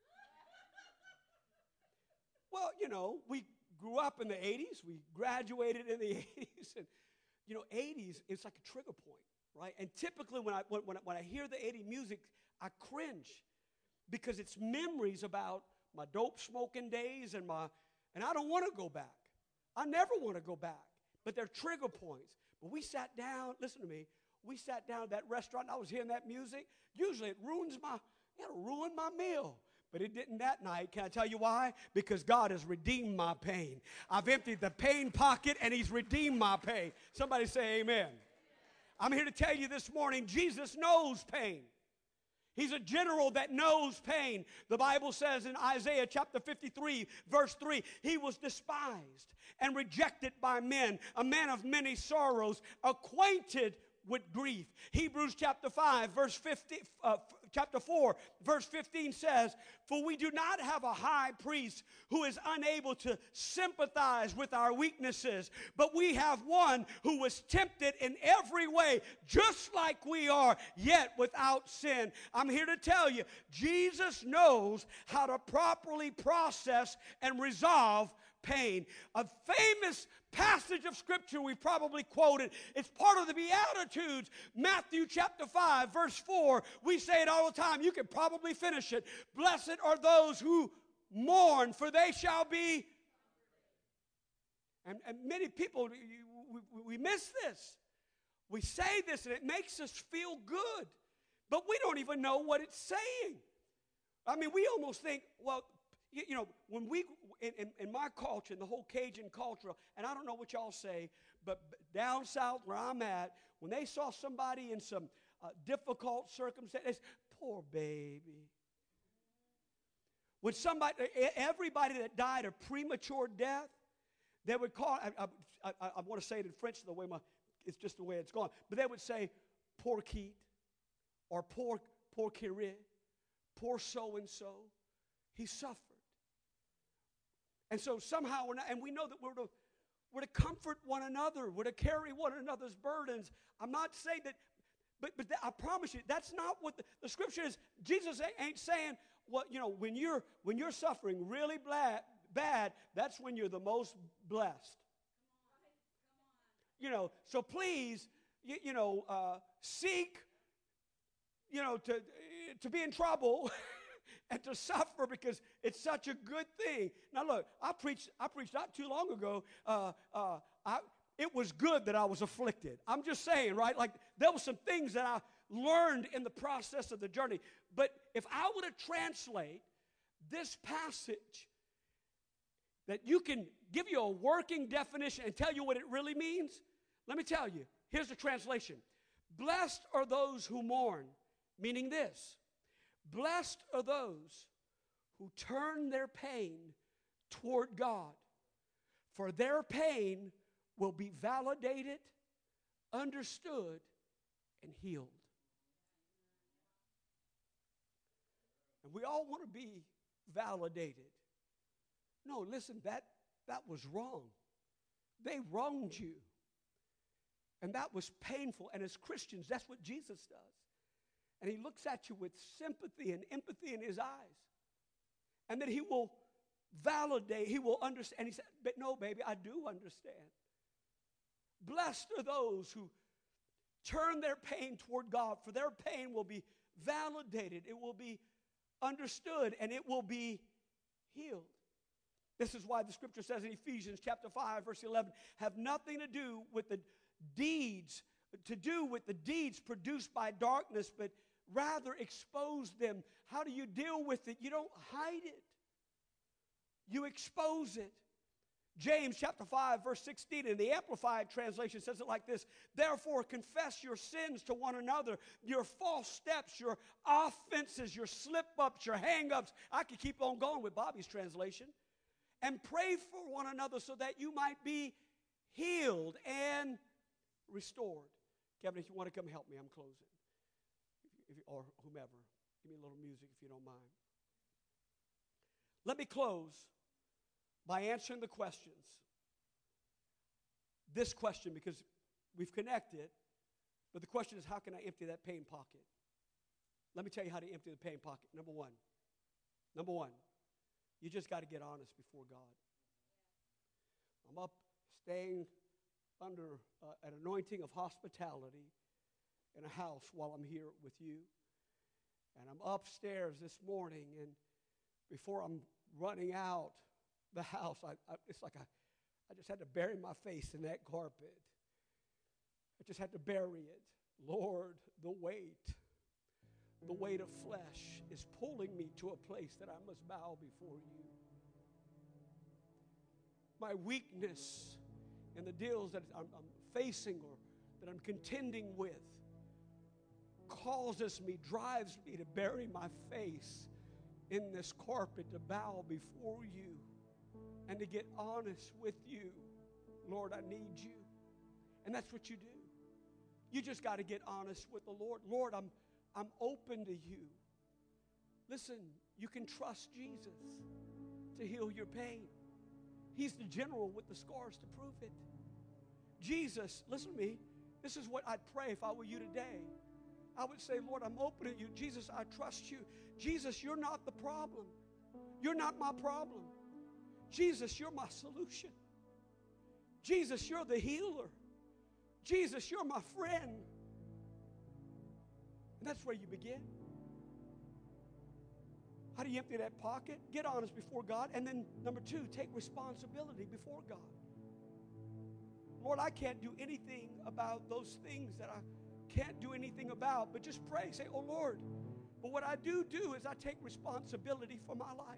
Well, you know, we grew up in the eighties. We graduated in the eighties, and you know, eighties, it's like a trigger point, right? And typically when I, when, when I hear the eighties music, I cringe because it's memories about my dope smoking days and my, and I don't want to go back. I never want to go back, but they're trigger points. But we sat down, listen to me, we sat down at that restaurant, and I was hearing that music. Usually it ruins my, it'll ruin my meal. But it didn't that night. Can I tell you why? Because God has redeemed my pain. I've emptied the pain pocket, and he's redeemed my pain. Somebody say amen. I'm here to tell you this morning, Jesus knows pain. He's a general that knows pain. The Bible says in Isaiah chapter fifty-three, verse three, he was despised and rejected by men, a man of many sorrows, acquainted with grief. Hebrews chapter five, verse fifty, uh, chapter four, verse fifteen says, "For we do not have a high priest who is unable to sympathize with our weaknesses, but we have one who was tempted in every way, just like we are, yet without sin." I'm here to tell you, Jesus knows how to properly process and resolve pain. A famous passage of Scripture we probably quoted. It's part of the Beatitudes. Matthew chapter five, verse four. We say it all the time. You can probably finish it. "Blessed are those who mourn, for they shall be..." And, and many people, we, we, we miss this. We say this, and it makes us feel good. But we don't even know what it's saying. I mean, we almost think, well, you, you know, when we, in, in, in my culture, in the whole Cajun culture, and I don't know what y'all say, but down south where I'm at, when they saw somebody in some uh, difficult circumstances, poor baby. When somebody, everybody that died a premature death, they would call, I, I, I, I want to say it in French the way my, it's just the way it's gone, but they would say, "Poor Keith," or "Poor, poor Kiri," "Poor so-and-so." He suffered. And so somehow, we're not, and we know that we're to, we're to comfort one another. We're to carry one another's burdens. I'm not saying that, but, but I promise you, that's not what the, the Scripture is. Jesus ain't saying, well, you know, when you're, when you're suffering really bad, bad, that's when you're the most blessed. You know, so please, you, you know, uh, seek, you know, to, to be in trouble and to suffer because it's such a good thing. Now look, I preached, I preached not too long ago, uh, uh, I, it was good that I was afflicted. I'm just saying, right? Like there were some things that I learned in the process of the journey. But if I were to translate this passage, that you can give you a working definition and tell you what it really means, let me tell you. Here's the translation. Blessed are those who mourn, meaning this. Blessed are those who turn their pain toward God, for their pain will be validated, understood, and healed. And we all want to be validated. No, listen, that, that was wrong. They wronged you. And that was painful. And as Christians, that's what Jesus does. And he looks at you with sympathy and empathy in his eyes. And then he will validate, he will understand. And he said, but no, baby, I do understand. Blessed are those who turn their pain toward God, for their pain will be validated, it will be understood, and it will be healed. This is why the Scripture says in Ephesians chapter five, verse eleven, have nothing to do with the deeds, to do with the deeds produced by darkness, but rather expose them. How do you deal with it? You don't hide it. You expose it. James chapter five, verse sixteen in the Amplified translation says it like this. Therefore, confess your sins to one another, your false steps, your offenses, your slip-ups, your hang-ups. I could keep on going with Bobby's translation. And pray for one another so that you might be healed and restored. Kevin, if you want to come help me, I'm closing. If you, or whomever. Give me a little music if you don't mind. Let me close by answering the questions. This question, because we've connected, but the question is, how can I empty that pain pocket? Let me tell you how to empty the pain pocket. Number one. Number one. You just got to get honest before God. I'm up staying under uh, an anointing of hospitality in a house while I'm here with you. And I'm upstairs this morning, and before I'm running out the house, I, I, it's like I, I just had to bury my face in that carpet. I just had to bury it. Lord, the weight, the weight of flesh is pulling me to a place that I must bow before you. My weakness and the deals that I'm, I'm facing or that I'm contending with causes me, drives me to bury my face in this carpet, to bow before you and to get honest with you. Lord, I need you. And that's what you do. You just got to get honest with the Lord. Lord, I'm I'm open to you. Listen, you can trust Jesus to heal your pain. He's the general with the scars to prove it. Jesus, listen to me, this is what I'd pray if I were you today. I would say, Lord, I'm open to you. Jesus, I trust you. Jesus, you're not the problem. You're not my problem. Jesus, you're my solution. Jesus, you're the healer. Jesus, you're my friend. And that's where you begin. How do you empty that pocket? Get honest before God. And then number two, take responsibility before God. Lord, I can't do anything about those things that I can't do anything about, but just pray. Say, oh Lord, but what I do do is I take responsibility for my life.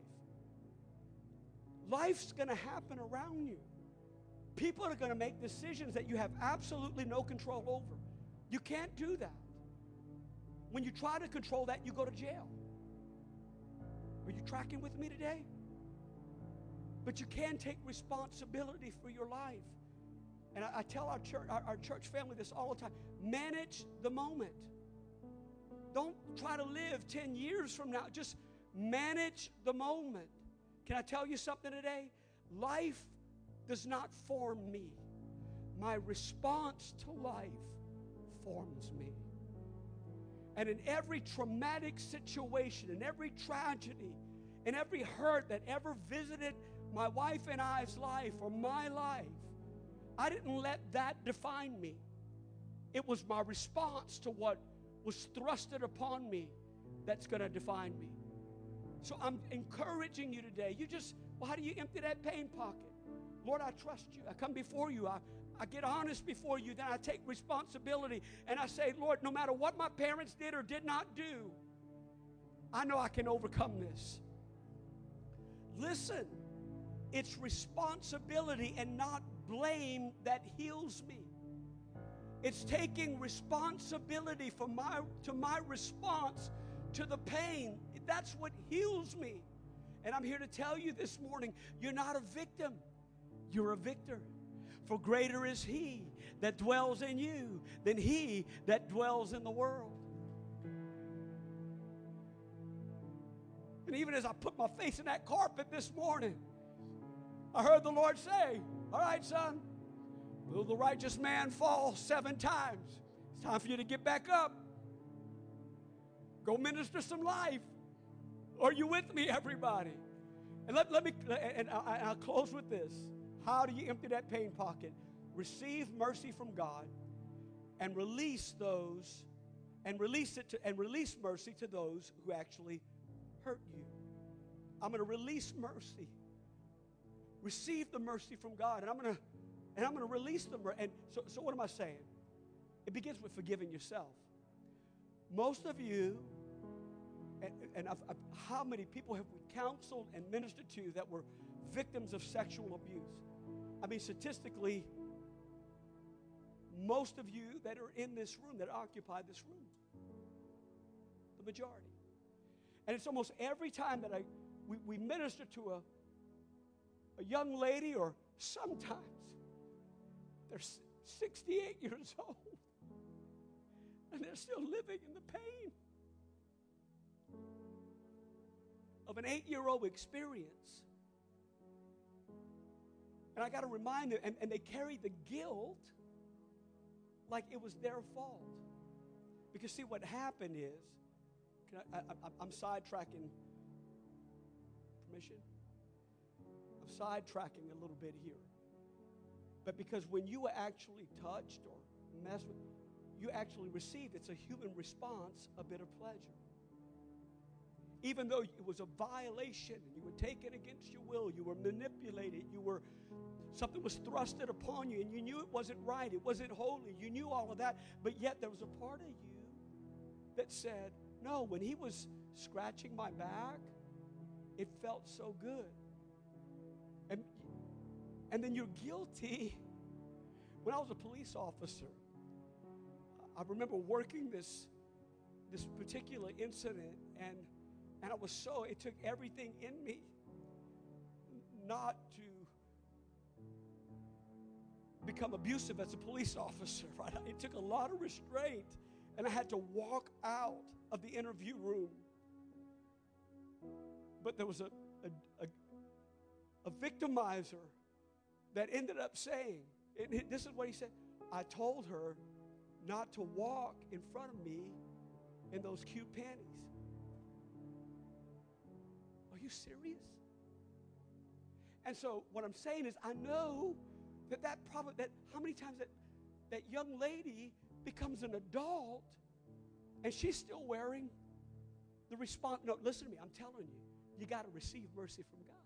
Life's going to happen around you. People are going to make decisions that you have absolutely no control over. You can't do that. When you try to control that, you go to jail. Are you tracking with me today? But you can take responsibility for your life. And I, I tell our church, our, our church family this all the time. Manage the moment. Don't try to live ten years from now. Just manage the moment. Can I tell you something today? Life does not form me. My response to life forms me. And in every traumatic situation, in every tragedy, in every hurt that ever visited my wife and I's life or my life, I didn't let that define me. It was my response to what was thrusted upon me that's going to define me. So I'm encouraging you today. You just, well, how do you empty that pain pocket? Lord, I trust you. I come before you. I, I get honest before you. Then I take responsibility. And I say, Lord, no matter what my parents did or did not do, I know I can overcome this. Listen, it's responsibility and not blame that heals me. It's taking responsibility for my, to my response to the pain. That's what heals me. And I'm here to tell you this morning, you're not a victim. You're a victor. For greater is He that dwells in you than he that dwells in the world. And even as I put my face in that carpet this morning, I heard the Lord say, all right, son, will the righteous man fall seven times? It's time for you to get back up. Go minister some life. Are you with me, everybody? And let, let me, and I, I'll close with this. How do you empty that pain pocket? Receive mercy from God and release those, and release it to, and release mercy to those who actually hurt you. I'm going to release mercy. Receive the mercy from God, and I'm going to, and I'm going to release them. And so, so what am I saying? It begins with forgiving yourself. Most of you, and, and I've, I've, how many people have we counseled and ministered to that were victims of sexual abuse? I mean, statistically, most of you that are in this room, that occupy this room, the majority. And it's almost every time that I we, we minister to a, a young lady, or sometimes they're sixty-eight years old, and they're still living in the pain of an eight-year-old experience. And I got to remind them, and, and they carry the guilt like it was their fault. Because see, what happened is, can I, I, I'm sidetracking, permission? I'm sidetracking a little bit here. But because when you were actually touched or messed with, you actually received, it's a human response, a bit of pleasure. Even though it was a violation, and you were taken against your will, you were manipulated, you were, something was thrusted upon you, and you knew it wasn't right, it wasn't holy, you knew all of that, but yet there was a part of you that said, no, when he was scratching my back, it felt so good. And, and then you're guilty. When I was a police officer, I remember working this, this particular incident, and And I was so, it took everything in me not to become abusive as a police officer, right? It took a lot of restraint, and I had to walk out of the interview room But there was a, a, a, a victimizer that ended up saying, and it- this is what he said, I told her not to walk in front of me in those cute panties. Are you serious? And so what I'm saying is, I know that that probably, that how many times that, that young lady becomes an adult and she's still wearing the response. No, listen to me. I'm telling you, you got to receive mercy from God.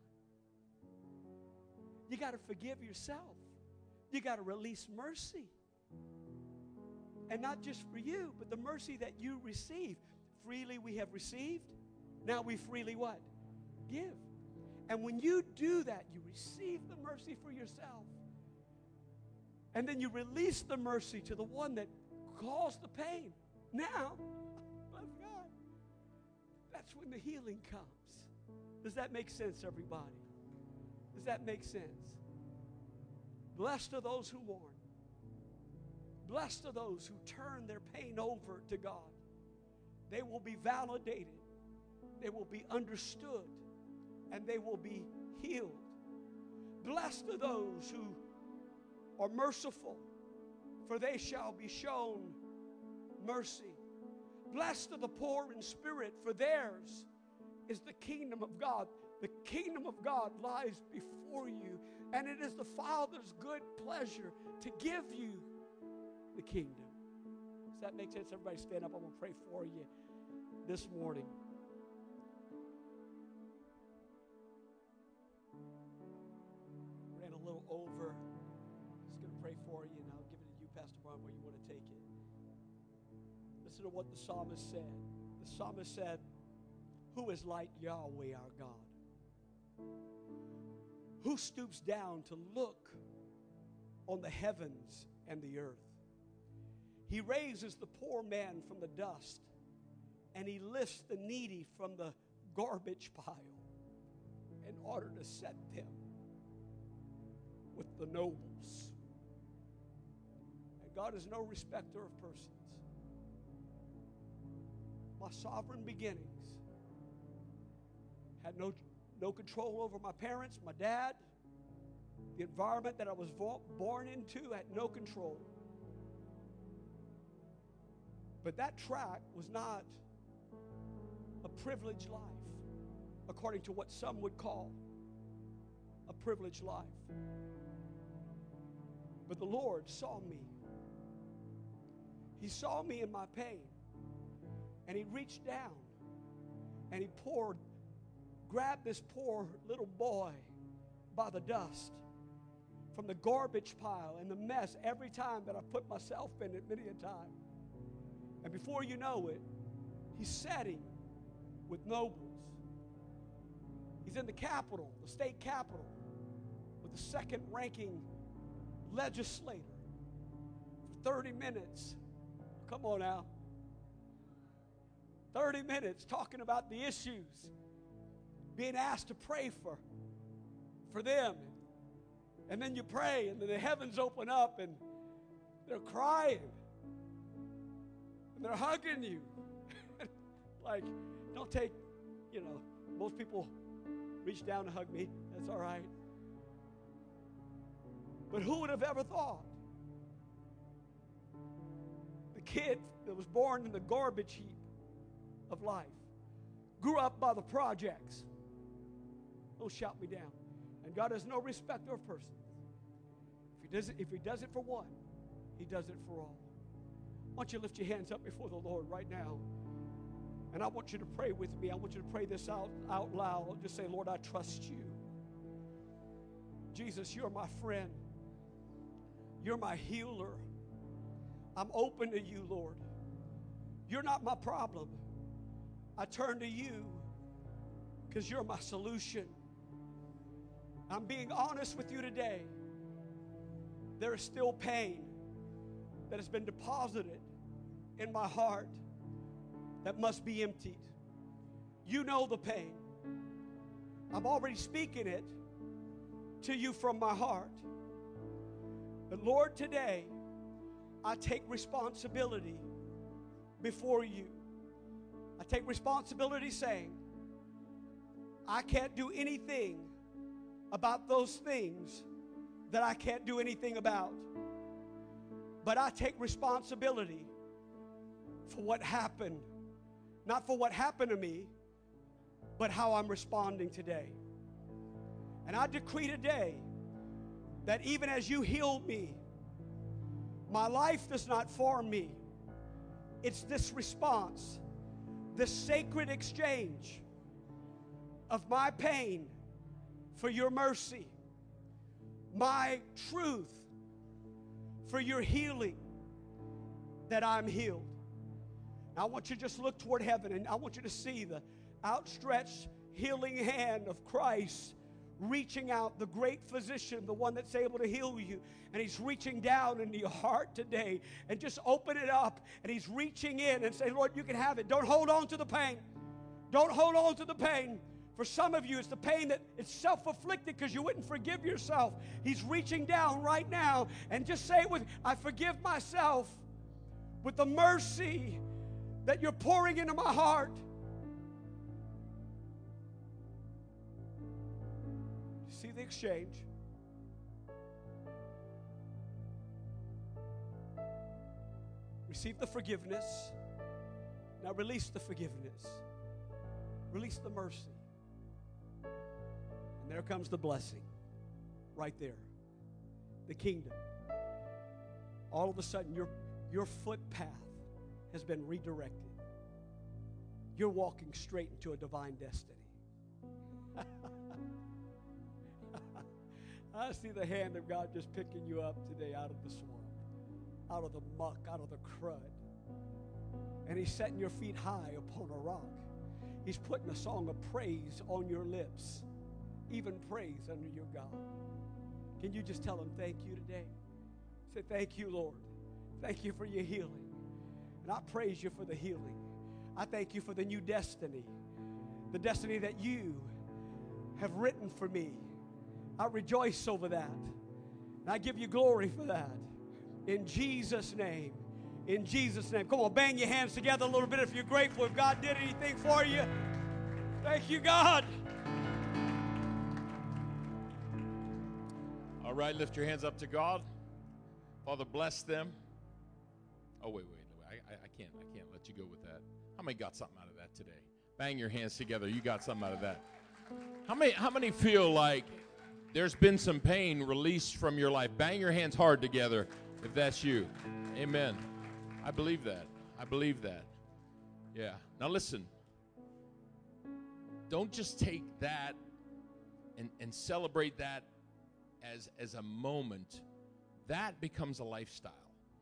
You got to forgive yourself. You got to release mercy. And not just for you, but the mercy that you receive. Freely we have received. Now we freely what? Give. And when you do that, you receive the mercy for yourself. And then you release the mercy to the one that caused the pain. Now, bless God, that's when the healing comes. Does that make sense, everybody? Does that make sense? Blessed are those who mourn. Blessed are those who turn their pain over to God. They will be validated. They will be understood. And they will be healed. Blessed are those who are merciful, for they shall be shown mercy. Blessed are the poor in spirit, for theirs is the kingdom of God. The kingdom of God lies before you, and it is the Father's good pleasure to give you the kingdom. Does that make sense? Everybody stand up. I'm going to pray for you this morning. Ran a little over. Just going to pray for you, and I'll give it to you, Pastor Brian, where you want to take it. Listen to what the psalmist said. The psalmist said, who is like Yahweh our God? Who stoops down to look on the heavens and the earth? He raises the poor man from the dust, and he lifts the needy from the garbage pile in order to set them with the nobles. And God is no respecter of persons. My sovereign beginnings had no, no control over my parents, my dad. The environment that I was born into had no control. But that track was not a privileged life, according to what some would call a privileged life. But the Lord saw me. He saw me in my pain. And he reached down and he poured, grabbed this poor little boy by the dust from the garbage pile and the mess every time that I put myself in it many a time. And before you know it, he's sitting with nobles. He's in the Capitol, the state capitol, with the second ranking legislator for thirty minutes. Come on now. thirty minutes talking about the issues, being asked to pray for, for them. And then you pray, and then the heavens open up, and they're crying. And they're hugging you. Like, don't take, you know, most people reach down to hug me. That's all right. But who would have ever thought? The kid that was born in the garbage heap of life, grew up by the projects. Don't shout me down. And God has no respect of persons. If he does it, if he does it for one, he does it for all. I want you to lift your hands up before the Lord right now. And I want you to pray with me. I want you to pray this out, out loud. Just say, Lord, I trust you. Jesus, you're my friend. You're my healer. I'm open to you, Lord. You're not my problem. I turn to you because you're my solution. I'm being honest with you today. There is still pain that has been deposited in my heart that must be emptied. You know the pain. I'm already speaking it to you from my heart. But Lord, today, I take responsibility before you. I take responsibility saying, I can't do anything about those things that I can't do anything about. But I take responsibility for what happened. Not for what happened to me, but how I'm responding today. And I decree today that even as you healed me, my life does not form me. It's this response, this sacred exchange of my pain for your mercy, my truth for your healing, that I'm healed. Now I want you to just look toward heaven, and I want you to see the outstretched healing hand of Christ reaching out, the great physician, the one that's able to heal you. And he's reaching down into your heart today, and just open it up, and he's reaching in and saying, Lord, you can have it. Don't hold on to the pain. Don't hold on to the pain. For some of you, it's the pain that it's self-afflicted because you wouldn't forgive yourself. He's reaching down right now, and just say it with, I forgive myself with the mercy that you're pouring into my heart. See the exchange? Receive the forgiveness. Now release the forgiveness. Release the mercy. And there comes the blessing. Right there. The kingdom. All of a sudden, your, your footpath has been redirected. You're walking straight into a divine destiny. I see the hand of God just picking you up today out of the swamp, out of the muck, out of the crud. And he's setting your feet high upon a rock. He's putting a song of praise on your lips, even praise under your God. Can you just tell him thank you today? Say, thank you, Lord. Thank you for your healing. And I praise you for the healing. I thank you for the new destiny, the destiny that you have written for me. I rejoice over that. And I give you glory for that. In Jesus' name. In Jesus' name. Come on, bang your hands together a little bit if you're grateful. If God did anything for you. Thank you, God. All right, lift your hands up to God. Father, bless them. Oh, wait, wait. I, I, I can't, I can't let you go with that. How many got something out of that today? Bang your hands together. You got something out of that. How many, how many feel like there's been some pain released from your life? Bang your hands hard together if that's you. Amen. I believe that. I believe that. Yeah. Now listen. Don't just take that and, and celebrate that as, as a moment. That becomes a lifestyle.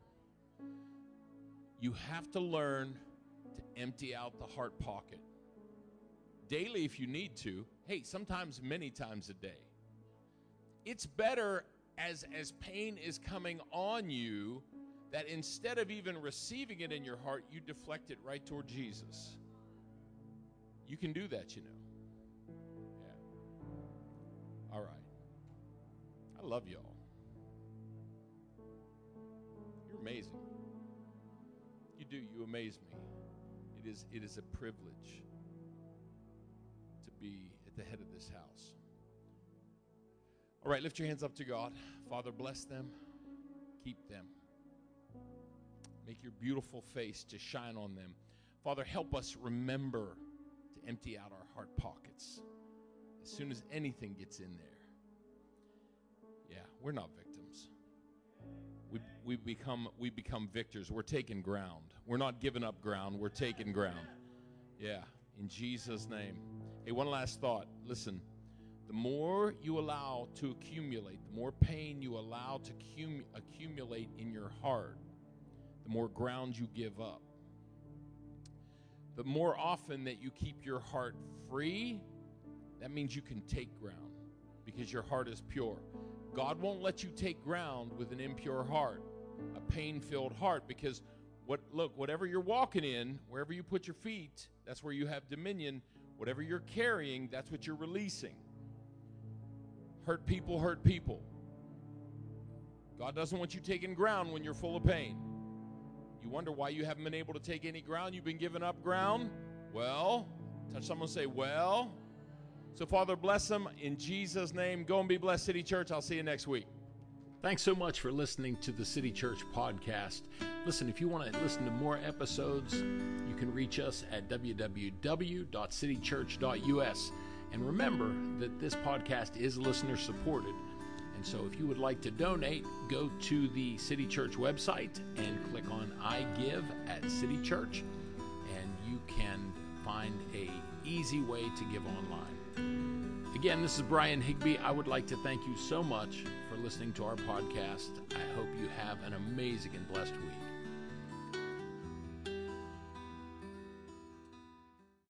You have to learn to empty out the heart pocket. Daily if you need to. Hey, sometimes many times a day. It's better as, as pain is coming on you that instead of even receiving it in your heart, you deflect it right toward Jesus. You can do that, you know. Yeah. All right. I love y'all. You're amazing. You do. You amaze me. It is, it is a privilege to be at the head of this house. All right, lift your hands up to God. Father, bless them. Keep them. Make your beautiful face to shine on them. Father, help us remember to empty out our heart pockets as soon as anything gets in there. Yeah, we're not victims. We, we, become, we become victors. We're taking ground. We're not giving up ground. We're taking ground. Yeah, in Jesus' name. Hey, one last thought. Listen. The more you allow to accumulate, the more pain you allow to cum- accumulate in your heart, the more ground you give up. The more often that you keep your heart free, that means you can take ground because your heart is pure. God won't let you take ground with an impure heart, a pain-filled heart, because what look, whatever you're walking in, wherever you put your feet, that's where you have dominion. Whatever you're carrying, that's what you're releasing. Hurt people hurt people. God doesn't want you taking ground when you're full of pain. You wonder why you haven't been able to take any ground. You've been giving up ground. Well, touch someone and say, well, So, Father, bless them in Jesus' name. Go and be blessed, City Church. I'll see you next week. Thanks so much for listening to the City Church podcast. Listen, if you want to listen to more episodes, you can reach us at w w w dot city church dot u s. And remember that this podcast is listener supported. And so if you would like to donate, go to the City Church website and click on I Give at City Church, and you can find a easy way to give online. Again, this is Brian Higby. I would like to thank you so much for listening to our podcast. I hope you have an amazing and blessed week.